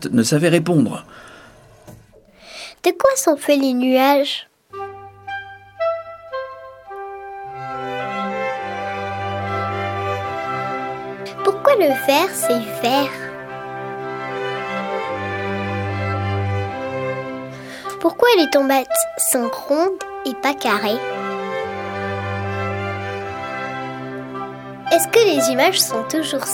ne savait répondre. De quoi sont faits les nuages ? Pourquoi le vert, c'est vert ? Pourquoi les tomates sont rondes et pas carrées ? Est-ce que les images sont toujours sages ?